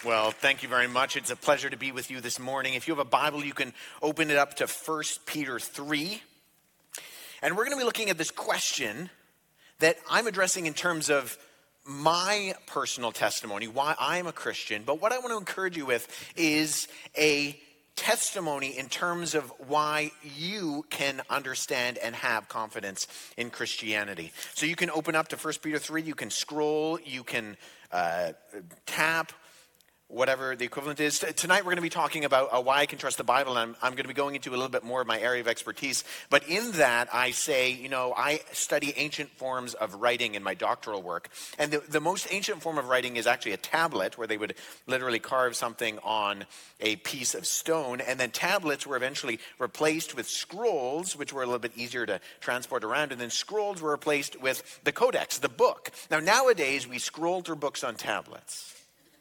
Well, thank you very much. It's a pleasure to be with you this morning. If you have a Bible, you can open it up to 1 Peter 3. And we're going to be looking at this question that I'm addressing in terms of my personal testimony, why I'm a Christian. But what I want to encourage you with is a testimony in terms of why you can understand and have confidence in Christianity. So you can open up to 1 Peter 3, you can scroll, you can tap, whatever the equivalent is. Tonight we're going to be talking about why I can trust the Bible, and I'm going to be going into a little bit more of my area of expertise. But in that, I say, I study ancient forms of writing in my doctoral work. And the most ancient form of writing is actually a tablet, where they would literally carve something on a piece of stone. And then tablets were eventually replaced with scrolls, which were a little bit easier to transport around. And then scrolls were replaced with the codex, the book. Now, nowadays, we scroll through books on tablets.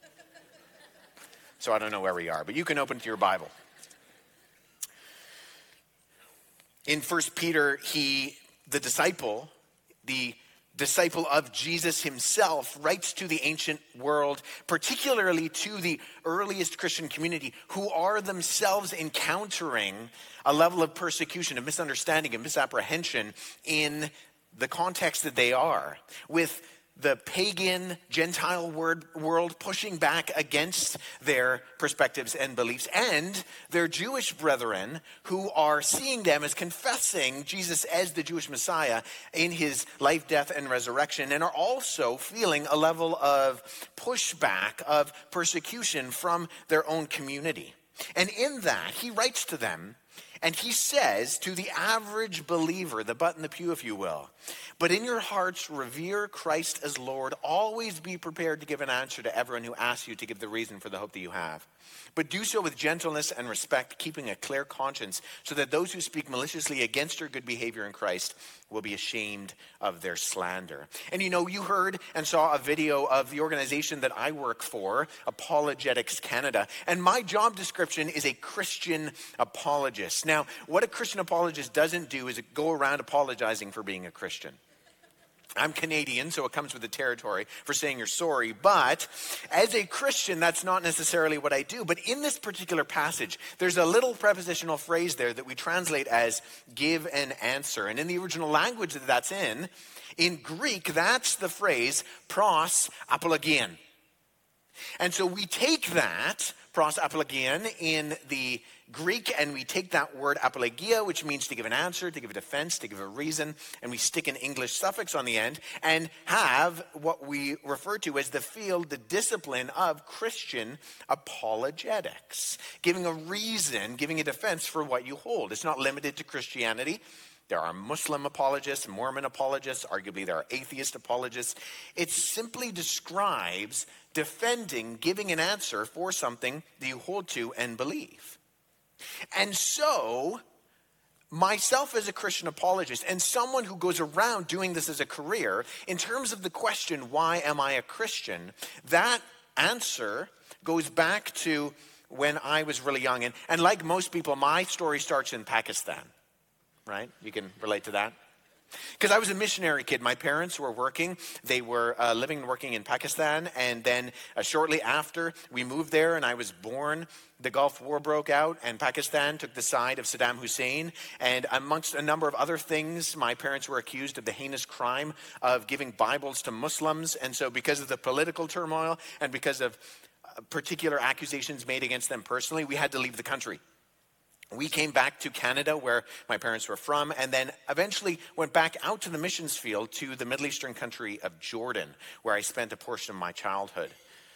So I don't know where we are, but you can open to your Bible. In 1 Peter, the disciple of Jesus himself, writes to the ancient world, particularly to the earliest Christian community, who are themselves encountering a level of persecution, of misunderstanding, and misapprehension in the context that they are, with the pagan Gentile world pushing back against their perspectives and beliefs, and their Jewish brethren who are seeing them as confessing Jesus as the Jewish Messiah in his life, death, and resurrection, and are also feeling a level of pushback, of persecution from their own community. And in that, he writes to them, and he says to the average believer, the butt in the pew, if you will, but in your hearts, revere Christ as Lord. Always be prepared to give an answer to everyone who asks you to give the reason for the hope that you have. But do so with gentleness and respect, keeping a clear conscience, so that those who speak maliciously against your good behavior in Christ will be ashamed of their slander. And you heard and saw a video of the organization that I work for, Apologetics Canada. And my job description is a Christian apologist. Now, what a Christian apologist doesn't do is go around apologizing for being a Christian. I'm Canadian, so it comes with the territory for saying you're sorry. But as a Christian, that's not necessarily what I do. But in this particular passage, there's a little prepositional phrase there that we translate as give an answer. And in the original language that that's in Greek, that's the phrase pros apologian. And so we take that, pros apologian, in the Greek, and we take that word apologia, which means to give an answer, to give a defense, to give a reason, and we stick an English suffix on the end and have what we refer to as the field, the discipline of Christian apologetics, giving a reason, giving a defense for what you hold. It's not limited to Christianity. There are Muslim apologists, Mormon apologists, arguably there are atheist apologists. It simply describes defending, giving an answer for something that you hold to and believe. And so, myself as a Christian apologist and someone who goes around doing this as a career, in terms of the question, why am I a Christian? That answer goes back to when I was really young. And like most people, my story starts in Pakistan, right? You can relate to that? Because I was a missionary kid. My parents were working. They were living and working in Pakistan. And then shortly after we moved there and I was born, the Gulf War broke out and Pakistan took the side of Saddam Hussein. And amongst a number of other things, my parents were accused of the heinous crime of giving Bibles to Muslims. And so because of the political turmoil and because of particular accusations made against them personally, we had to leave the country. We came back to Canada, where my parents were from, and then eventually went back out to the missions field to the Middle Eastern country of Jordan, where I spent a portion of my childhood.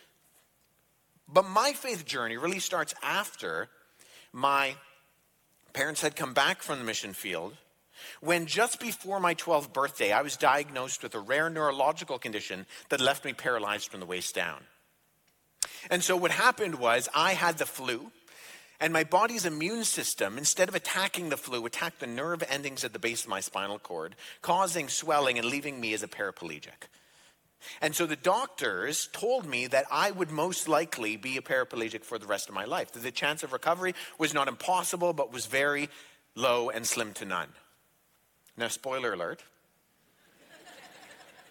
But my faith journey really starts after my parents had come back from the mission field, when just before my 12th birthday, I was diagnosed with a rare neurological condition that left me paralyzed from the waist down. And so what happened was I had the flu. And my body's immune system, instead of attacking the flu, attacked the nerve endings at the base of my spinal cord, causing swelling and leaving me as a paraplegic. And so the doctors told me that I would most likely be a paraplegic for the rest of my life. That the chance of recovery was not impossible, but was very low and slim to none. Now, spoiler alert.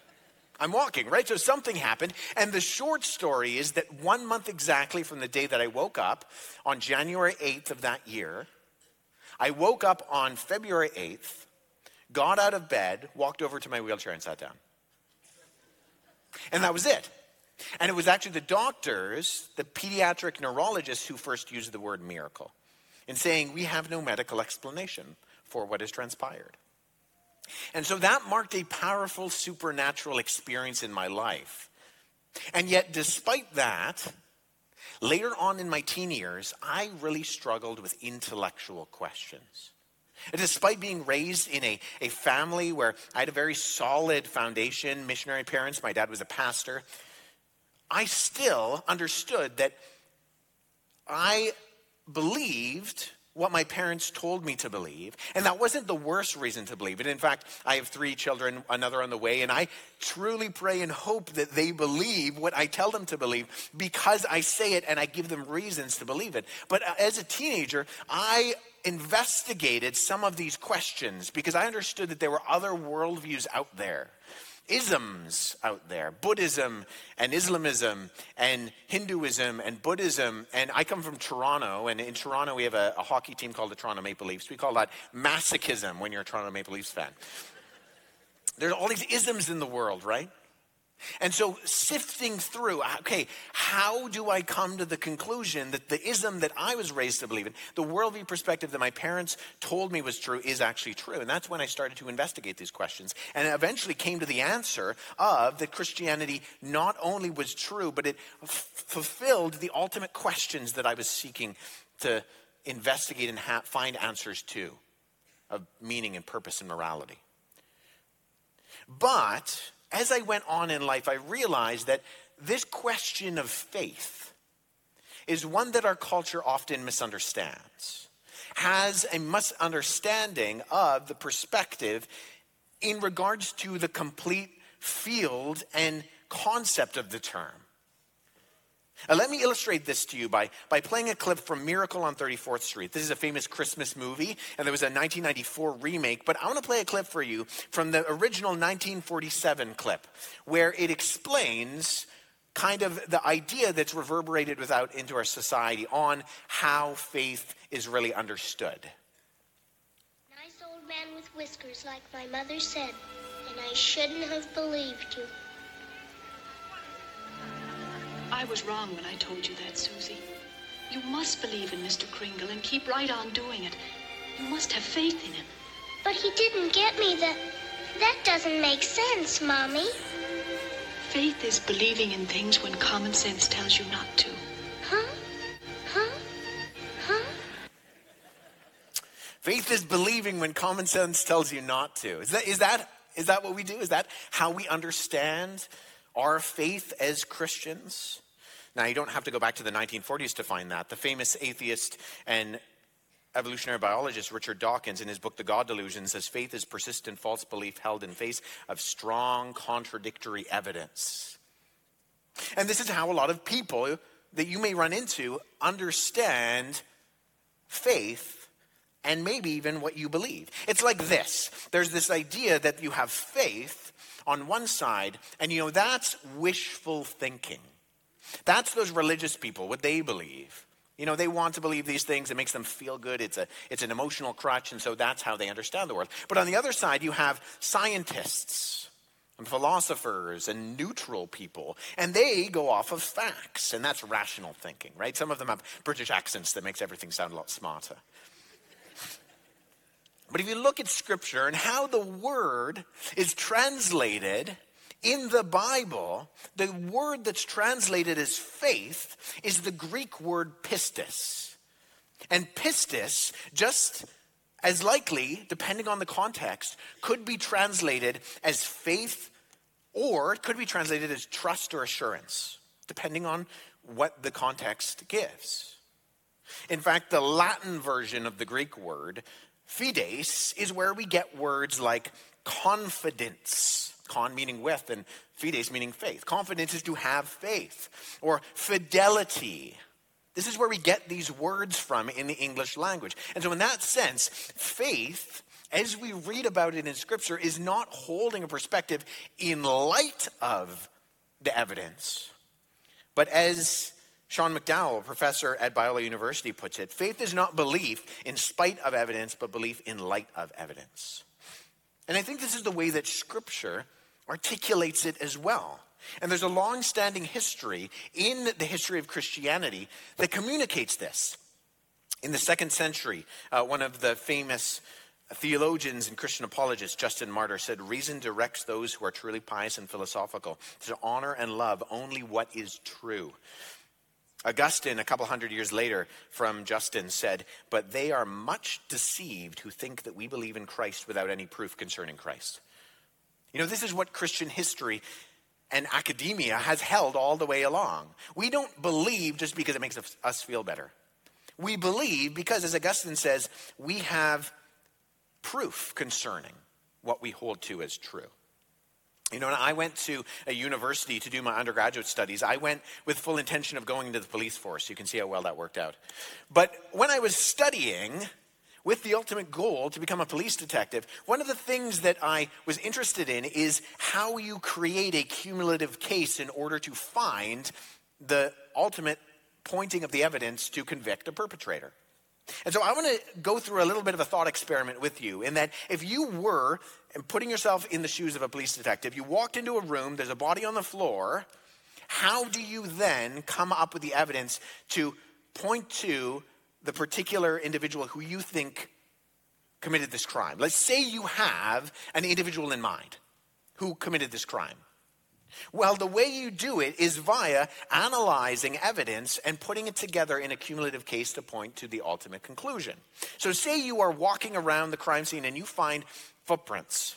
I'm walking, right? So something happened. And the short story is that 1 month exactly from the day that I woke up on January 8th of that year, I woke up on February 8th, got out of bed, walked over to my wheelchair and sat down. And that was it. And it was actually the doctors, the pediatric neurologists, who first used the word miracle in saying, we have no medical explanation for what has transpired. And so that marked a powerful supernatural experience in my life. And yet, despite that, later on in my teen years, I really struggled with intellectual questions. And despite being raised in a family where I had a very solid foundation, missionary parents, my dad was a pastor, I still understood that I believed what my parents told me to believe. And that wasn't the worst reason to believe it. In fact, I have 3 children, another on the way, and I truly pray and hope that they believe what I tell them to believe because I say it and I give them reasons to believe it. But as a teenager, I investigated some of these questions because I understood that there were other worldviews out there. Isms out there, Buddhism and Islamism and Hinduism and Buddhism. And I come from Toronto, and in Toronto we have a hockey team called the Toronto Maple Leafs. We call that masochism when you're a Toronto Maple Leafs fan. There's all these isms in the world, right? And so sifting through, okay, how do I come to the conclusion that the ism that I was raised to believe in, the worldview perspective that my parents told me was true, is actually true? And that's when I started to investigate these questions and eventually came to the answer of that Christianity not only was true, but it fulfilled the ultimate questions that I was seeking to investigate and find answers to, of meaning and purpose and morality. But as I went on in life, I realized that this question of faith is one that our culture often misunderstands, has a misunderstanding of the perspective in regards to the complete field and concept of the term. Let me illustrate this to you by playing a clip from Miracle on 34th Street. This is a famous Christmas movie, and there was a 1994 remake, but I want to play a clip for you from the original 1947 clip, where it explains kind of the idea that's reverberated into our society on how faith is really understood. Nice old man with whiskers, like my mother said, and I shouldn't have believed you. I was wrong when I told you that, Susie. You must believe in Mr. Kringle and keep right on doing it. You must have faith in him. But he didn't get me that doesn't make sense, Mommy. Faith is believing in things when common sense tells you not to. Huh? Faith is believing when common sense tells you not to. Is that what we do? Is that how we understand our faith as Christians? Now, you don't have to go back to the 1940s to find that. The famous atheist and evolutionary biologist Richard Dawkins, in his book, The God Delusion, says faith is persistent false belief held in face of strong contradictory evidence. And this is how a lot of people that you may run into understand faith and maybe even what you believe. It's like this. There's this idea that you have faith on one side, and that's wishful thinking. That's those religious people, what they believe. They want to believe these things. It makes them feel good. It's an emotional crutch, and so that's how they understand the world. But on the other side, you have scientists and philosophers and neutral people, and they go off of facts, and that's rational thinking, right? Some of them have British accents that makes everything sound a lot smarter. But if you look at Scripture and how the word is translated in the Bible, the word that's translated as faith is the Greek word pistis. And pistis, just as likely, depending on the context, could be translated as faith, or it could be translated as trust or assurance, depending on what the context gives. In fact, the Latin version of the Greek word, fides, is where we get words like confidence. Con meaning with, and fides meaning faith. Confidence is to have faith. Or fidelity. This is where we get these words from in the English language. And so in that sense, faith as we read about it in Scripture, is not holding a perspective in light of the evidence. But as Sean McDowell, professor at Biola University, puts it, faith is not belief in spite of evidence, but belief in light of evidence. And I think this is the way that Scripture articulates it as well. And there's a long-standing history in the history of Christianity that communicates this. In the 2nd century, one of the famous theologians and Christian apologists, Justin Martyr, said, reason directs those who are truly pious and philosophical to honor and love only what is true. Augustine, a couple hundred years later from Justin, said, but they are much deceived who think that we believe in Christ without any proof concerning Christ. You know, this is what Christian history and academia has held all the way along. We don't believe just because it makes us feel better. We believe because, as Augustine says, we have proof concerning what we hold to as true. You know, when I went to a university to do my undergraduate studies, I went with full intention of going into the police force. You can see how well that worked out. But when I was studying with the ultimate goal to become a police detective, one of the things that I was interested in is how you create a cumulative case in order to find the ultimate pointing of the evidence to convict a perpetrator. And so I want to go through a little bit of a thought experiment with you in that if you were putting yourself in the shoes of a police detective, you walked into a room, there's a body on the floor, how do you then come up with the evidence to point to the particular individual who you think committed this crime? Let's say you have an individual in mind who committed this crime. Well, the way you do it is via analyzing evidence and putting it together in a cumulative case to point to the ultimate conclusion. So say you are walking around the crime scene and you find footprints.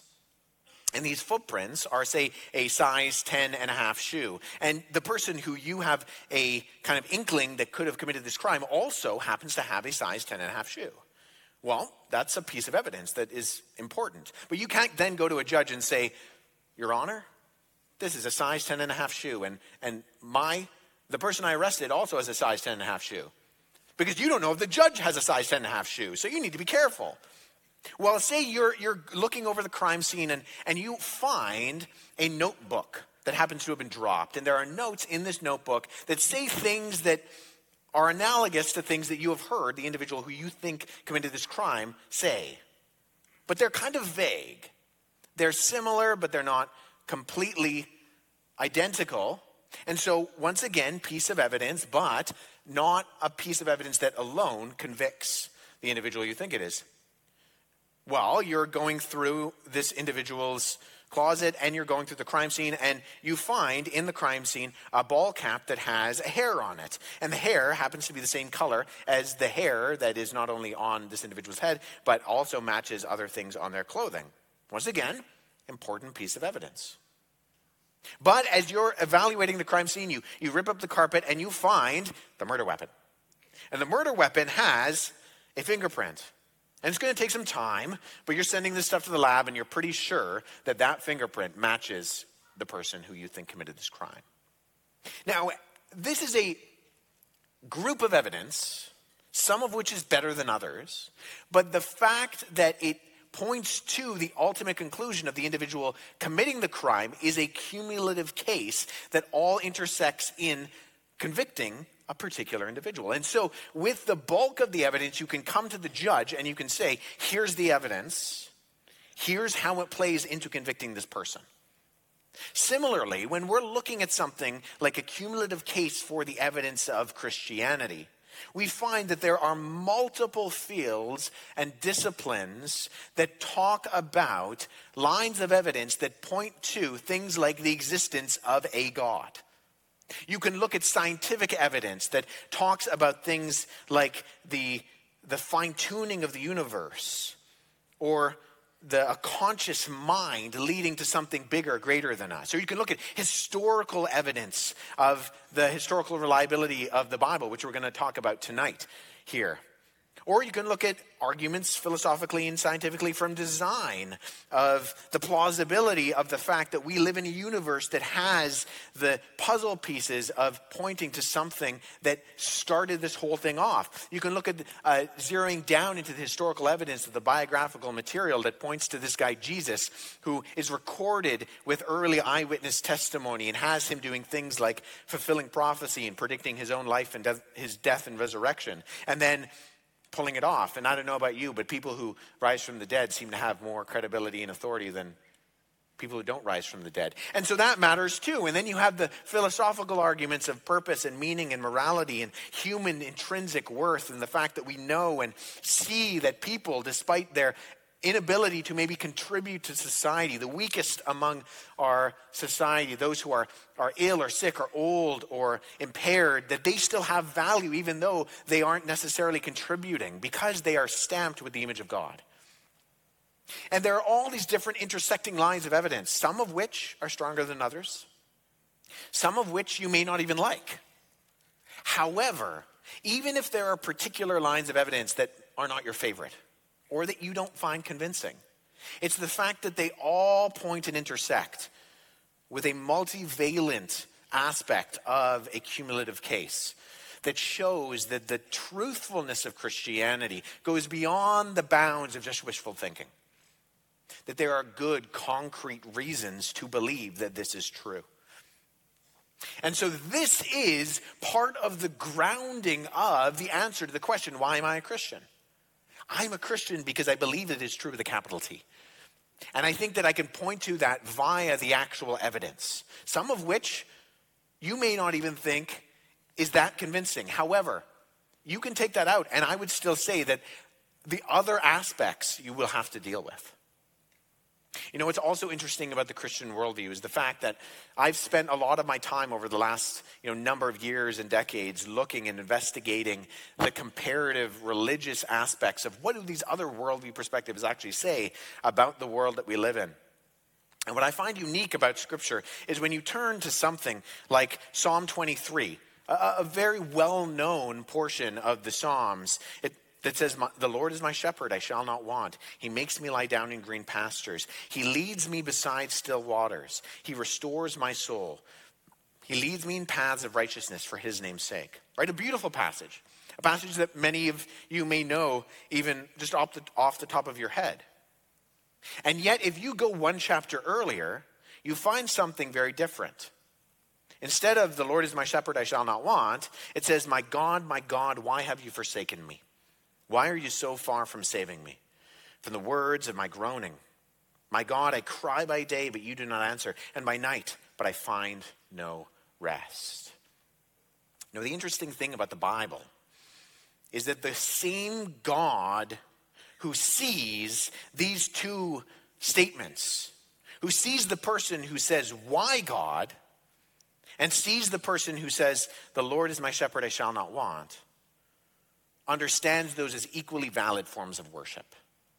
And these footprints are, say, a size 10.5 shoe. And the person who you have a kind of inkling that could have committed this crime also happens to have a size 10.5 shoe. Well, that's a piece of evidence that is important. But you can't then go to a judge and say, Your Honor, this is a size 10.5 shoe, and the person I arrested also has a size 10.5 shoe. Because you don't know if the judge has a size 10.5 shoe, so you need to be careful. Well, say you're looking over the crime scene and you find a notebook that happens to have been dropped, and there are notes in this notebook that say things that are analogous to things that you have heard the individual who you think committed this crime say. But they're kind of vague. They're similar, but they're not completely identical. And so, once again, piece of evidence, but not a piece of evidence that alone convicts the individual you think it is. Well, you're going through this individual's closet and you're going through the crime scene and you find in the crime scene a ball cap that has a hair on it. And the hair happens to be the same color as the hair that is not only on this individual's head, but also matches other things on their clothing. Once again, important piece of evidence. But as you're evaluating the crime scene, you rip up the carpet and you find the murder weapon. And the murder weapon has a fingerprint. And it's going to take some time, but you're sending this stuff to the lab and you're pretty sure that that fingerprint matches the person who you think committed this crime. Now, this is a group of evidence, some of which is better than others, but the fact that it points to the ultimate conclusion of the individual committing the crime is a cumulative case that all intersects in convicting a particular individual. And so with the bulk of the evidence, you can come to the judge and you can say, here's the evidence, here's how it plays into convicting this person. Similarly, when we're looking at something like a cumulative case for the evidence of Christianity, we find that there are multiple fields and disciplines that talk about lines of evidence that point to things like the existence of a God. You can look at scientific evidence that talks about things like the fine-tuning of the universe or a conscious mind leading to something bigger, greater than us. Or you can look at historical evidence of the historical reliability of the Bible, which we're going to talk about tonight here. Or you can look at arguments philosophically and scientifically from design of the plausibility of the fact that we live in a universe that has the puzzle pieces of pointing to something that started this whole thing off. You can look at zeroing down into the historical evidence of the biographical material that points to this guy Jesus, who is recorded with early eyewitness testimony and has him doing things like fulfilling prophecy and predicting his own life and his death and resurrection. And then pulling it off. And I don't know about you, but people who rise from the dead seem to have more credibility and authority than people who don't rise from the dead. And so that matters too. And then you have the philosophical arguments of purpose and meaning and morality and human intrinsic worth, and the fact that we know and see that people, despite their inability to maybe contribute to society, the weakest among our society, those who are ill or sick or old or impaired, that they still have value even though they aren't necessarily contributing because they are stamped with the image of God. And there are all these different intersecting lines of evidence, some of which are stronger than others, some of which you may not even like. However, even if there are particular lines of evidence that are not your favorite, or that you don't find convincing, it's the fact that they all point and intersect with a multivalent aspect of a cumulative case that shows that the truthfulness of Christianity goes beyond the bounds of just wishful thinking. That there are good, concrete reasons to believe that this is true. And so this is part of the grounding of the answer to the question, why am I a Christian? I'm a Christian because I believe it is true with a capital T. And I think that I can point to that via the actual evidence, some of which you may not even think is that convincing. However, you can take that out, and I would still say that the other aspects you will have to deal with. You know, what's also interesting about the Christian worldview is the fact that I've spent a lot of my time over the last number of years and decades looking and investigating the comparative religious aspects of what do these other worldview perspectives actually say about the world that we live in. And what I find unique about Scripture is when you turn to something like Psalm 23, a very well-known portion of the Psalms, that says, the Lord is my shepherd, I shall not want. He makes me lie down in green pastures. He leads me beside still waters. He restores my soul. He leads me in paths of righteousness for his name's sake. Right? A beautiful passage. A passage that many of you may know even just off the top of your head. And yet, if you go one chapter earlier, you find something very different. Instead of, the Lord is my shepherd, I shall not want, it says, my God, why have you forsaken me? Why are you so far from saving me? From the words of my groaning. My God, I cry by day, but you do not answer. And by night, but I find no rest. Now, the interesting thing about the Bible is that the same God who sees these two statements, who sees the person who says, why God? And sees the person who says, the Lord is my shepherd, I shall not want, understands those as equally valid forms of worship.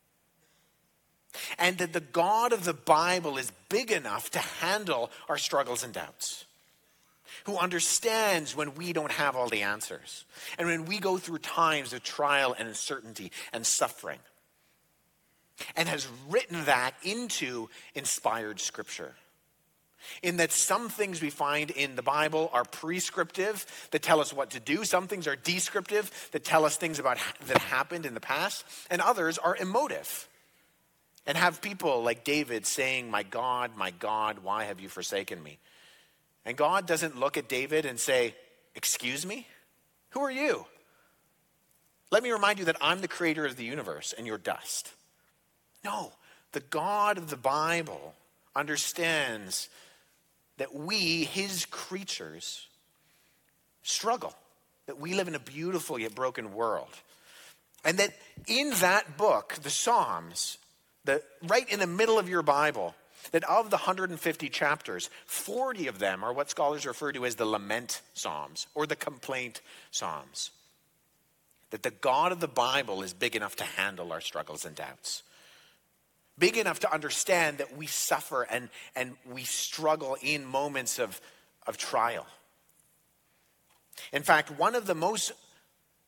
And that the God of the Bible is big enough to handle our struggles and doubts. Who understands when we don't have all the answers. And when we go through times of trial and uncertainty and suffering. And has written that into inspired Scripture. In that some things we find in the Bible are prescriptive that tell us what to do. Some things are descriptive that tell us things about that happened in the past. And others are emotive and have people like David saying, my God, why have you forsaken me? And God doesn't look at David and say, excuse me? Who are you? Let me remind you that I'm the creator of the universe and you're dust. No, the God of the Bible understands that we, his creatures, struggle. That we live in a beautiful yet broken world. And that in that book, the Psalms, right in the middle of your Bible, that of the 150 chapters, 40 of them are what scholars refer to as the lament Psalms or the complaint Psalms. That the God of the Bible is big enough to handle our struggles and doubts. Big enough to understand that we suffer and we struggle in moments of trial. In fact, one of the most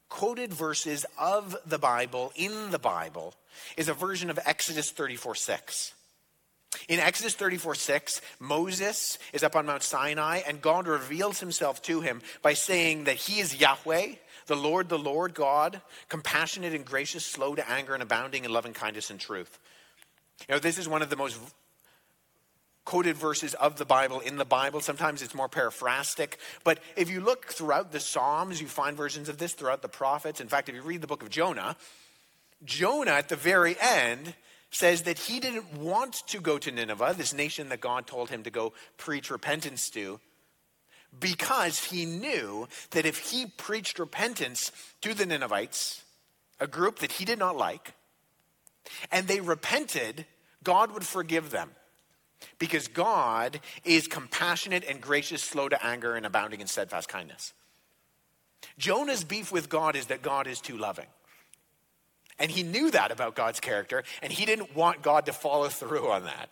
quoted verses of the Bible in the Bible is a version of Exodus 34:6. In Exodus 34:6, Moses is up on Mount Sinai, and God reveals himself to him by saying that he is Yahweh, the Lord God, compassionate and gracious, slow to anger, and abounding in loving kindness and truth. This is one of the most quoted verses of the Bible in the Bible. Sometimes it's more paraphrastic. But if you look throughout the Psalms, you find versions of this throughout the prophets. In fact, if you read the book of Jonah, Jonah at the very end says that he didn't want to go to Nineveh, this nation that God told him to go preach repentance to, because he knew that if he preached repentance to the Ninevites, a group that he did not like, and they repented, God would forgive them. Because God is compassionate and gracious, slow to anger, and abounding in steadfast kindness. Jonah's beef with God is that God is too loving. And he knew that about God's character, and he didn't want God to follow through on that.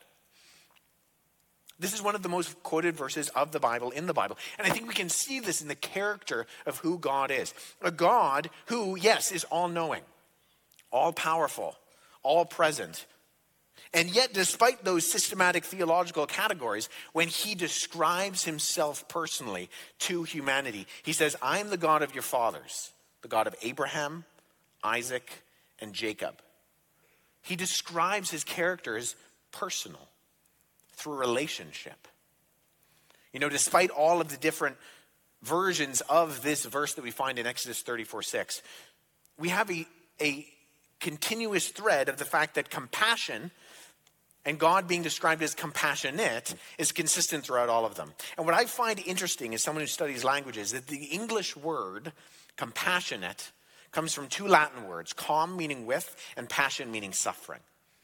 This is one of the most quoted verses of the Bible in the Bible. And I think we can see this in the character of who God is. A God who, yes, is all-knowing, all-powerful, all-present. And yet, despite those systematic theological categories, when he describes himself personally to humanity, he says, I am the God of your fathers, the God of Abraham, Isaac, and Jacob. He describes his character as personal, through relationship. Despite all of the different versions of this verse that we find in Exodus 34:6, we have a continuous thread of the fact that compassion and God being described as compassionate is consistent throughout all of them. And what I find interesting as someone who studies languages, that the English word compassionate comes from two Latin words, calm meaning with, and passion meaning suffering.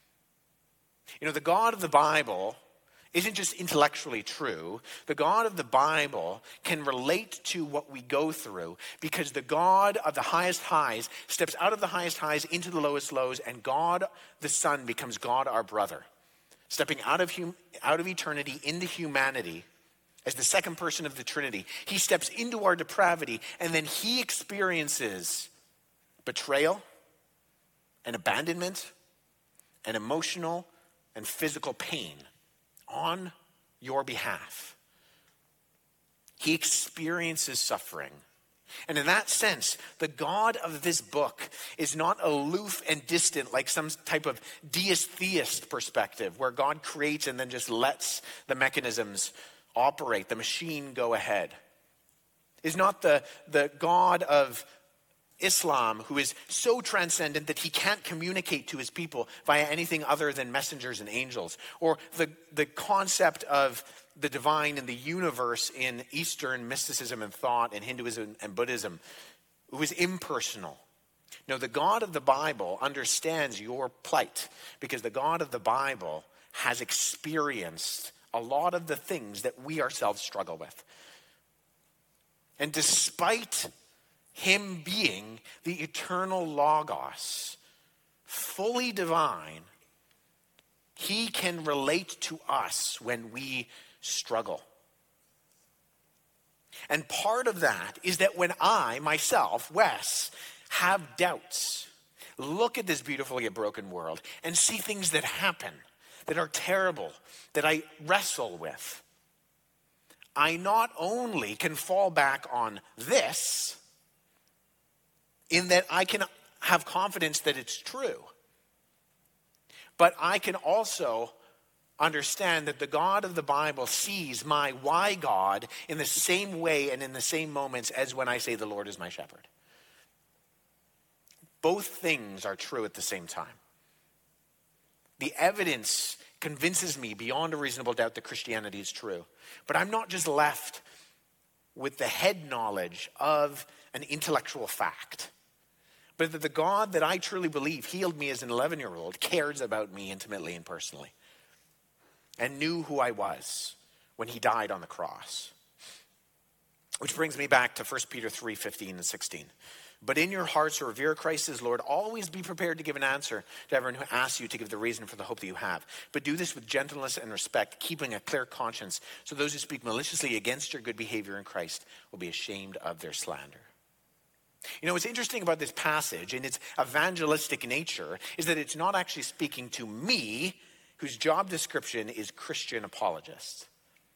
The God of the Bible isn't just intellectually true. The God of the Bible can relate to what we go through because the God of the highest highs steps out of the highest highs into the lowest lows, and God the Son becomes God our brother, stepping out of eternity into humanity as the second person of the Trinity. He steps into our depravity, and then he experiences betrayal and abandonment and emotional and physical pain on your behalf. He experiences suffering. And in that sense, the God of this book is not aloof and distant like some type of deist-theist perspective where God creates and then just lets the mechanisms operate, the machine go ahead. Is not the God of Islam who is so transcendent that he can't communicate to his people via anything other than messengers and angels. Or the concept of the divine and the universe in Eastern mysticism and thought and Hinduism and Buddhism, who is impersonal. No, the God of the Bible understands your plight because the God of the Bible has experienced a lot of the things that we ourselves struggle with. And despite him being the eternal Logos, fully divine, he can relate to us when we struggle. And part of that is that when I, myself, Wes, have doubts, look at this beautiful yet broken world and see things that happen, that are terrible, that I wrestle with, I not only can fall back on this, in that I can have confidence that it's true, but I can also understand that the God of the Bible sees my why God in the same way and in the same moments as when I say the Lord is my shepherd. Both things are true at the same time. The evidence convinces me beyond a reasonable doubt that Christianity is true. But I'm not just left with the head knowledge of an intellectual fact, but that the God that I truly believe healed me as an 11-year-old cares about me intimately and personally and knew who I was when he died on the cross. Which brings me back to 1 Peter 3:15 and 16. But in your hearts revere Christ as Lord. Always be prepared to give an answer to everyone who asks you to give the reason for the hope that you have. But do this with gentleness and respect, keeping a clear conscience, so those who speak maliciously against your good behavior in Christ will be ashamed of their slander. You know, what's interesting about this passage and its evangelistic nature is that it's not actually speaking to me, whose job description is Christian apologist.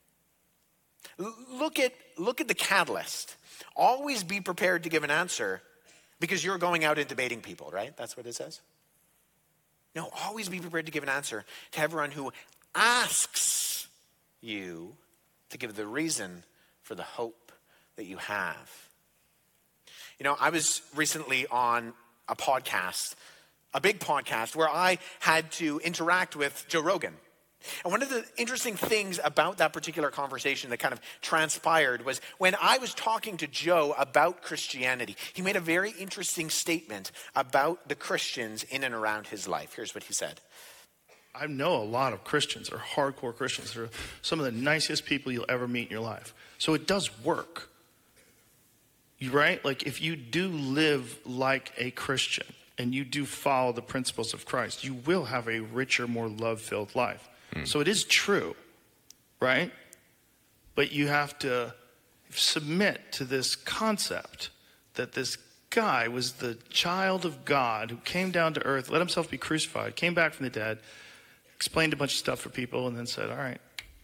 Look at the catalyst. Always be prepared to give an answer because you're going out and debating people, right? That's what it says. No, always be prepared to give an answer to everyone who asks you to give the reason for the hope that you have. You know, I was recently on a podcast, a big podcast, where I had to interact with Joe Rogan. And one of the interesting things about that particular conversation that kind of transpired was when I was talking to Joe about Christianity, he made a very interesting statement about the Christians in and around his life. Here's what he said. I know a lot of Christians, or hardcore Christians. They're some of the nicest people you'll ever meet in your life. So it does work. Right? Like if you do live like a Christian and you do follow the principles of Christ, you will have a richer, more love-filled life. So it is true, right? But you have to submit to this concept that this guy was the child of God who came down to earth, let himself be crucified, came back from the dead, explained a bunch of stuff for people, and then said, all right.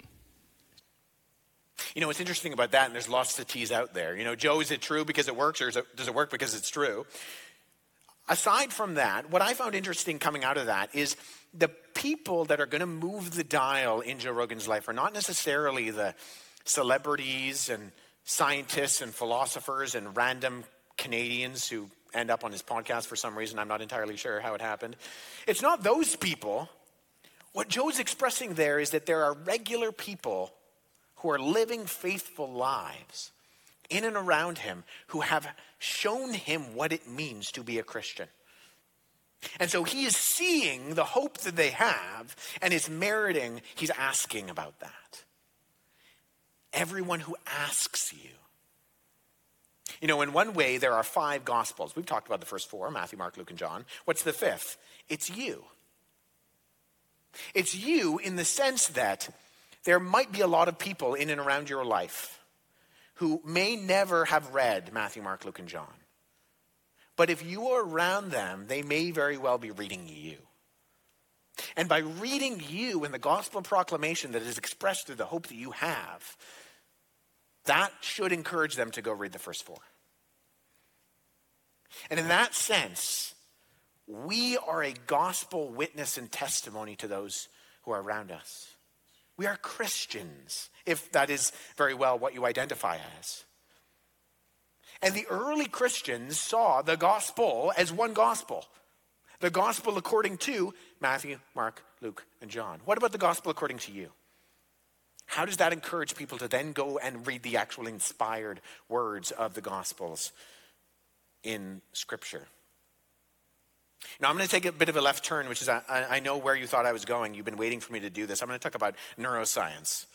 You know, what's interesting about that, and there's lots to tease out there. You know, Joe, is it true because it works, or does it work because it's true? Aside from that, what I found interesting coming out of that is the people that are going to move the dial in Joe Rogan's life are not necessarily the celebrities and scientists and philosophers and random Canadians who end up on his podcast for some reason. I'm not entirely sure how it happened. It's not those people. What Joe's expressing there is that there are regular people who are living faithful lives in and around him who have shown him what it means to be a Christian. And so he is seeing the hope that they have and is meriting, he's asking about that. Everyone who asks you. You know, in one way, there are 5 gospels. We've talked about the first 4, Matthew, Mark, Luke, and John. What's the 5th? It's you. It's you in the sense that there might be a lot of people in and around your life who may never have read Matthew, Mark, Luke, and John. But if you are around them, they may very well be reading you. And by reading you in the gospel proclamation that is expressed through the hope that you have, that should encourage them to go read the first 4. And in that sense, we are a gospel witness and testimony to those who are around us. We are Christians, if that is very well what you identify as. And the early Christians saw the gospel as one gospel. The gospel according to Matthew, Mark, Luke, and John. What about the gospel according to you? How does that encourage people to then go and read the actual inspired words of the gospels in Scripture? Now, I'm going to take a bit of a left turn, which is, I know where you thought I was going. You've been waiting for me to do this. I'm going to talk about neuroscience.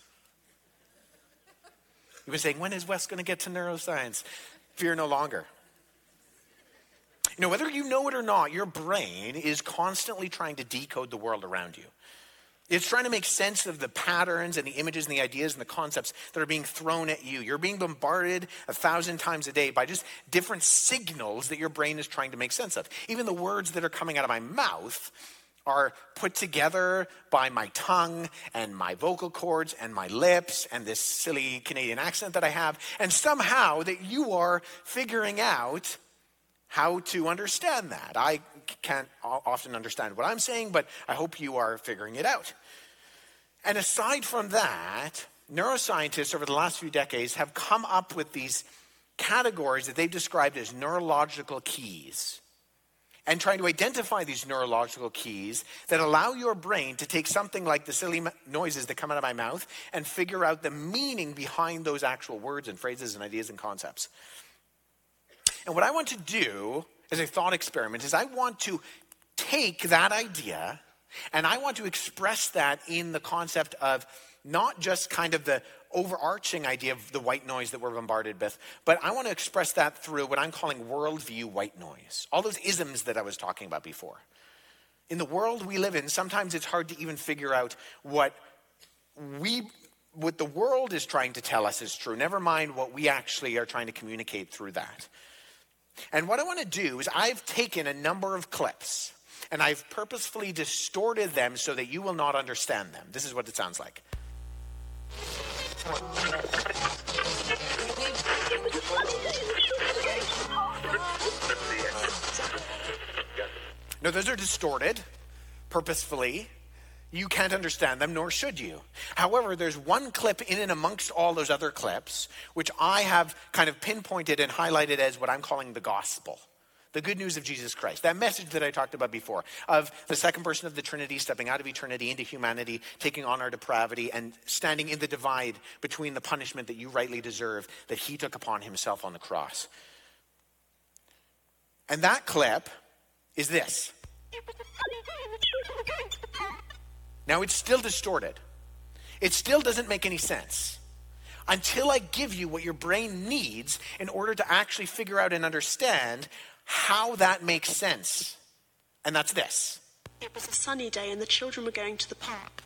You've been saying, when is Wes going to get to neuroscience? Fear no longer. You know, whether you know it or not, your brain is constantly trying to decode the world around you. It's trying to make sense of the patterns and the images and the ideas and the concepts that are being thrown at you. You're being bombarded 1,000 times a day by just different signals that your brain is trying to make sense of. Even the words that are coming out of my mouth are put together by my tongue and my vocal cords and my lips and this silly Canadian accent that I have. And somehow that you are figuring out how to understand that. I can't often understand what I'm saying, but I hope you are figuring it out. And aside from that, neuroscientists over the last few decades have come up with these categories that they've described as neurological keys, and trying to identify these neurological keys that allow your brain to take something like the silly noises that come out of my mouth and figure out the meaning behind those actual words and phrases and ideas and concepts. And what I want to do as a thought experiment is I want to take that idea and I want to express that in the concept of not just kind of the overarching idea of the white noise that we're bombarded with, but I want to express that through what I'm calling worldview white noise. All those isms that I was talking about before. In the world we live in, sometimes it's hard to even figure out what the world is trying to tell us is true. Never mind what we actually are trying to communicate through that. And what I want to do is I've taken a number of clips and I've purposefully distorted them so that you will not understand them. This is what it sounds like. No, those are distorted purposefully. You can't understand them, nor should you. However, there's one clip in and amongst all those other clips, which I have kind of pinpointed and highlighted as what I'm calling the gospel. The good news of Jesus Christ. That message that I talked about before of the second person of the Trinity stepping out of eternity into humanity, taking on our depravity and standing in the divide between the punishment that you rightly deserve that he took upon himself on the cross. And that clip is this. Now, it's still distorted. It still doesn't make any sense until I give you what your brain needs in order to actually figure out and understand how that makes sense. And that's this. It was a sunny day and the children were going to the park.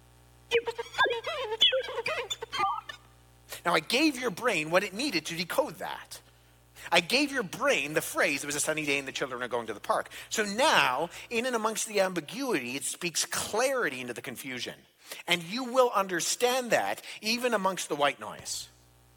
Now, I gave your brain what it needed to decode that. I gave your brain the phrase, it was a sunny day and the children are going to the park. So now, in and amongst the ambiguity, it speaks clarity into the confusion. And you will understand that even amongst the white noise.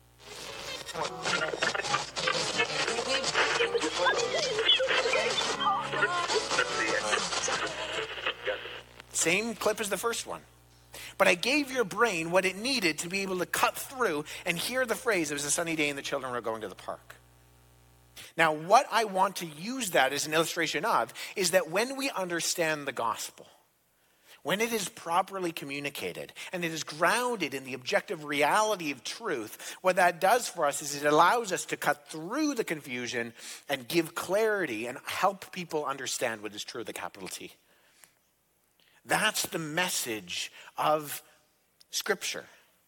Same clip as the first one. But I gave your brain what it needed to be able to cut through and hear the phrase, it was a sunny day and the children were going to the park. Now, what I want to use that as an illustration of is that when we understand the gospel, when it is properly communicated and it is grounded in the objective reality of truth, what that does for us is it allows us to cut through the confusion and give clarity and help people understand what is true with a capital T. That's the message of Scripture,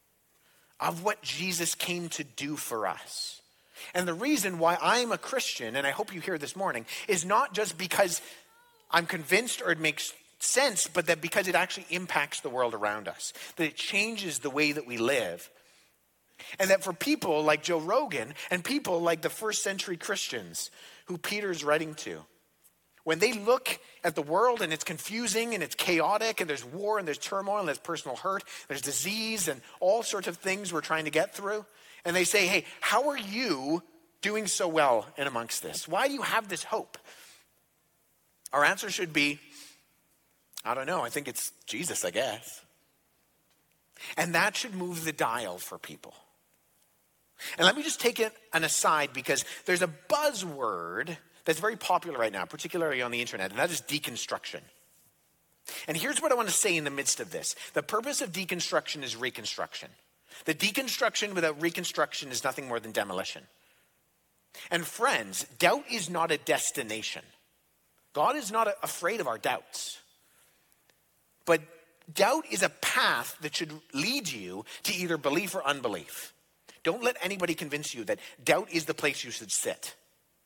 of what Jesus came to do for us. And the reason why I'm a Christian, and I hope you hear this morning, is not just because I'm convinced or it makes sense, but that because it actually impacts the world around us, that it changes the way that we live. And that for people like Joe Rogan and people like the first century Christians who Peter's writing to, when they look at the world and it's confusing and it's chaotic and there's war and there's turmoil and there's personal hurt, there's disease and all sorts of things we're trying to get through, and they say, hey, how are you doing so well in amongst this? Why do you have this hope? Our answer should be, I don't know, I think it's Jesus, I guess. And that should move the dial for people. And let me just take it an aside because there's a buzzword that's very popular right now, particularly on the internet, and that is deconstruction. And here's what I want to say in the midst of this. The purpose of deconstruction is reconstruction. The deconstruction without reconstruction is nothing more than demolition. And friends, doubt is not a destination. God is not afraid of our doubts. But doubt is a path that should lead you to either belief or unbelief. Don't let anybody convince you that doubt is the place you should sit.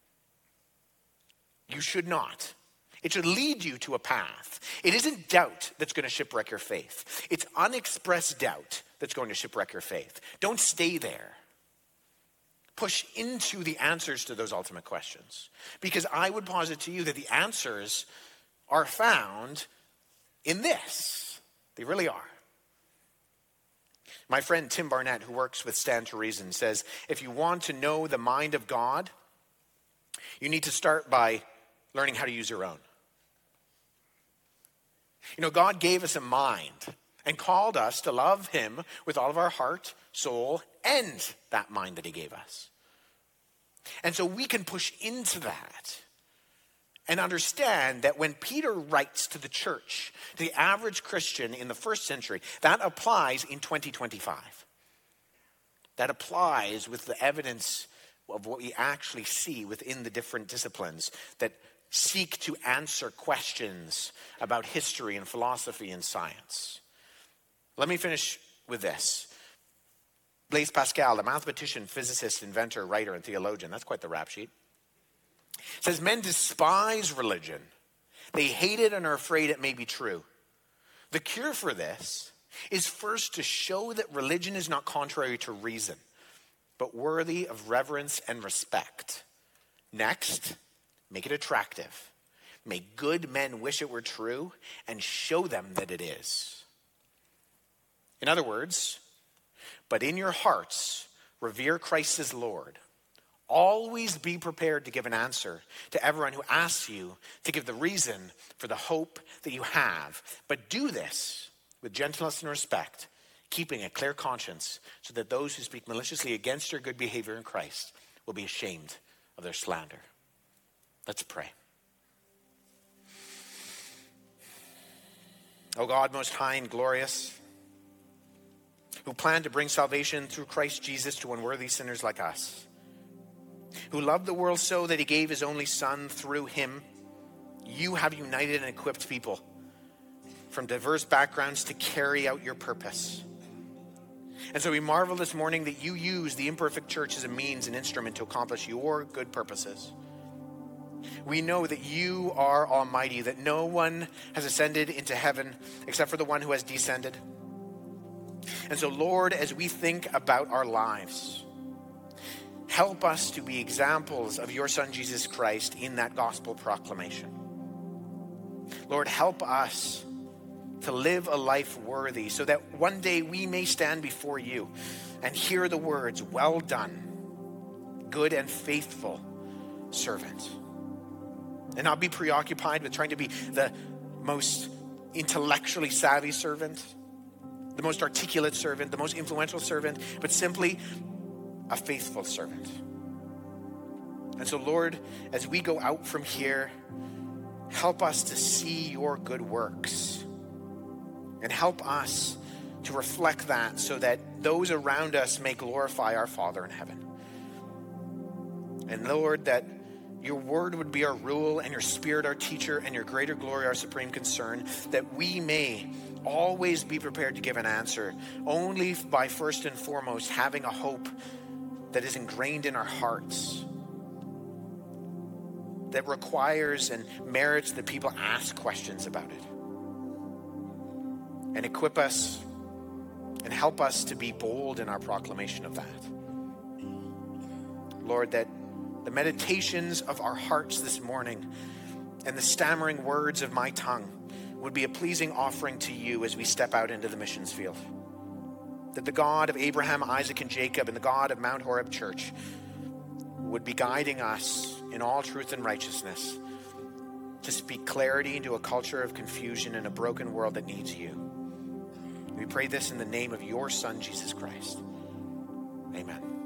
You should not. It should lead you to a path. It isn't doubt that's going to shipwreck your faith. It's unexpressed doubt that's going to shipwreck your faith. Don't stay there. Push into the answers to those ultimate questions. Because I would posit to you that the answers are found in this. They really are. My friend Tim Barnett, who works with Stand to Reason, says, if you want to know the mind of God, you need to start by learning how to use your own. You know, God gave us a mind and called us to love him with all of our heart, soul, and that mind that he gave us. And so we can push into that and understand that when Peter writes to the church, to the average Christian in the first century, that applies in 2025. That applies with the evidence of what we actually see within the different disciplines that seek to answer questions about history and philosophy and science. Let me finish with this. Blaise Pascal, a mathematician, physicist, inventor, writer, and theologian, that's quite the rap sheet, says men despise religion. They hate it and are afraid it may be true. The cure for this is first to show that religion is not contrary to reason, but worthy of reverence and respect. Next, make it attractive. Make good men wish it were true and show them that it is. In other words, but in your hearts, revere Christ as Lord. Always be prepared to give an answer to everyone who asks you to give the reason for the hope that you have. But do this with gentleness and respect, keeping a clear conscience, so that those who speak maliciously against your good behavior in Christ will be ashamed of their slander. Let's pray. O God, most high and glorious, who planned to bring salvation through Christ Jesus to unworthy sinners like us, who loved the world so that he gave his only Son. Through him, you have united and equipped people from diverse backgrounds to carry out your purpose. And so we marvel this morning that you use the imperfect church as a means and instrument to accomplish your good purposes. We know that you are almighty, that no one has ascended into heaven except for the one who has descended. And so, Lord, as we think about our lives, help us to be examples of your Son, Jesus Christ, in that gospel proclamation. Lord, help us to live a life worthy so that one day we may stand before you and hear the words, "Well done, good and faithful servant." And not be preoccupied with trying to be the most intellectually savvy servant, the most articulate servant, the most influential servant, but simply a faithful servant. And so, Lord, as we go out from here, help us to see your good works and help us to reflect that so that those around us may glorify our Father in heaven. And Lord, that your word would be our rule and your Spirit our teacher and your greater glory our supreme concern, that we may always be prepared to give an answer only by first and foremost having a hope that is ingrained in our hearts, that requires and merits that people ask questions about it. And equip us and help us to be bold in our proclamation of that. Lord, that the meditations of our hearts this morning and the stammering words of my tongue would be a pleasing offering to you as we step out into the missions field. That the God of Abraham, Isaac, and Jacob, and the God of Mount Horeb Church would be guiding us in all truth and righteousness to speak clarity into a culture of confusion in a broken world that needs you. We pray this in the name of your Son, Jesus Christ. Amen.